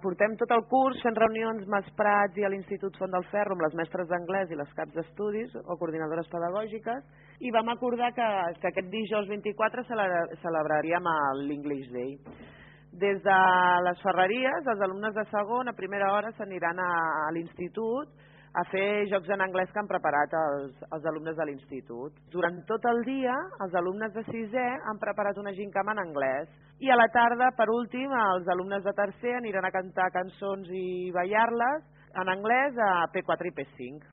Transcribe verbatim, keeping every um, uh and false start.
portem tot el curs fent reunions Mas Prats i a l'Institut Font del Ferro amb les mestres d'anglès i les caps d'estudis o coordinadores pedagògiques i vam acordar que, que aquest dijous vint-i-quatre celebraríem l'English Day. Des de les Ferreries, els alumnes de segon a primera hora s'aniran a, a l'institut a fer jocs en anglès que han preparat els, els alumnes de l'institut. Durant tot el dia, els alumnes de sisè han preparat una gincama en anglès i a la tarda, per últim, els alumnes de tercer aniran a cantar cançons i ballar-les en anglès a P quatre i P cinc.